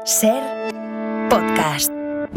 Ser podcast.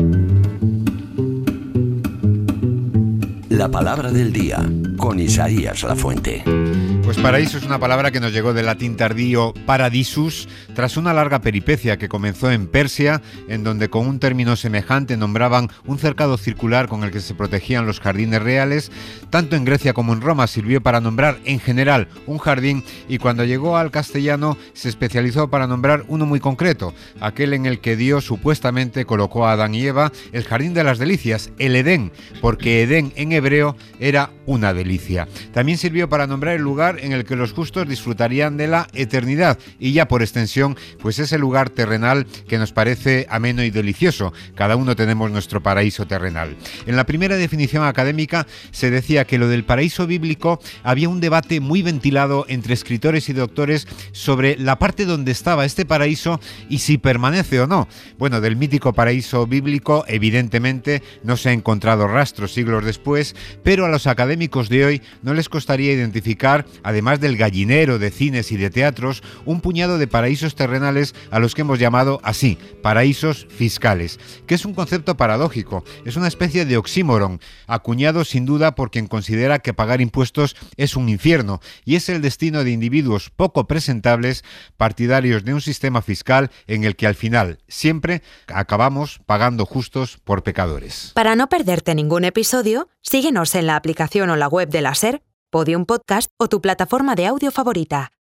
La palabra del día, con Isaías Lafuente. Pues paraíso es una palabra que nos llegó del latín tardío paradisus, tras una larga peripecia que comenzó en Persia, en donde con un término semejante nombraban un cercado circular con el que se protegían los jardines reales. Tanto en Grecia como en Roma sirvió para nombrar en general un jardín, y cuando llegó al castellano se especializó para nombrar uno muy concreto, aquel en el que Dios supuestamente colocó a Adán y Eva, el jardín de las delicias, el Edén, porque Edén en hebreo era una delicia. También sirvió para nombrar el lugar en el que los justos disfrutarían de la eternidad, y ya por extensión, pues ese lugar terrenal que nos parece ameno y delicioso. Cada uno tenemos nuestro paraíso terrenal. En la primera definición académica se decía que lo del paraíso bíblico había un debate muy ventilado entre escritores y doctores sobre la parte donde estaba este paraíso y si permanece o no. Bueno, del mítico paraíso bíblico evidentemente no se ha encontrado rastro siglos después, pero a los académicos de hoy no les costaría identificar, además del gallinero de cines y de teatros, un puñado de paraísos terrenales a los que hemos llamado así, paraísos fiscales, que es un concepto paradójico, es una especie de oxímoron, acuñado sin duda por quien considera que pagar impuestos es un infierno, y es el destino de individuos poco presentables, partidarios de un sistema fiscal en el que al final siempre acabamos pagando justos por pecadores. Para no perderte ningún episodio, síguenos en la aplicación o la web de la SER, Podium Podcast o tu plataforma de audio favorita.